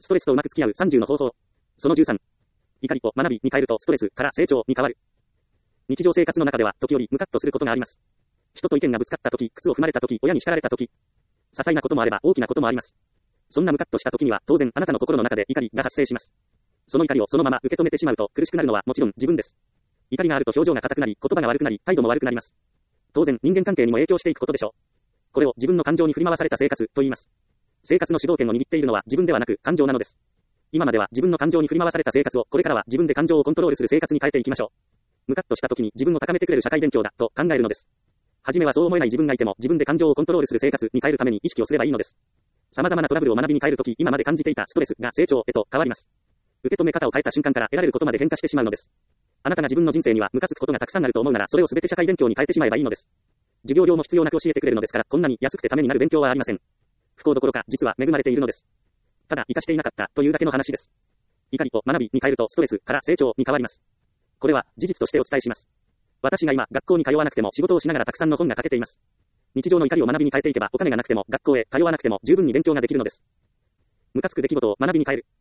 ストレスとうまく付き合う30の方法。その13。怒りを学びに変えるとストレスから成長に変わる。日常生活の中では時折ムカッとすることがあります。人と意見がぶつかった時、靴を踏まれた時、親に叱られた時。些細なこともあれば大きなこともあります。そんなムカッとした時には当然あなたの心の中で怒りが発生します。その怒りをそのまま受け止めてしまうと苦しくなるのはもちろん自分です。怒りがあると表情が硬くなり、言葉が悪くなり、態度も悪くなります。当然人間関係にも影響していくことでしょう。これを自分の感情に振り回された生活と言います。生活の主導権を握っているのは自分ではなく感情なのです。今までは自分の感情に振り回された生活を、これからは自分で感情をコントロールする生活に変えていきましょう。ムカッとした時に自分を高めてくれる社会勉強だと考えるのです。はじめはそう思えない自分がいても自分で感情をコントロールする生活に変えるために意識をすればいいのです。様々なトラブルを学びに変えるとき、今まで感じていたストレスが成長へと変わります。受け止め方を変えた瞬間から得られることまで変化してしまうのです。あなたが自分の人生にはムカつくことがたくさんあると思うなら、それを全て社会勉強に変えてしまえばいいのです。授業料も必要なく教えてくれるのですから、こんなに安くてためになる勉強はありません。不幸どころか実は恵まれているのです。ただ生かしていなかったというだけの話です。怒りを学びに変えるとストレスから成長に変わります。これは事実としてお伝えします。私が今学校に通わなくても仕事をしながらたくさんの本が書けています。日常の怒りを学びに変えていけばお金がなくても学校へ通わなくても十分に勉強ができるのです。ムカつく出来事を学びに変える。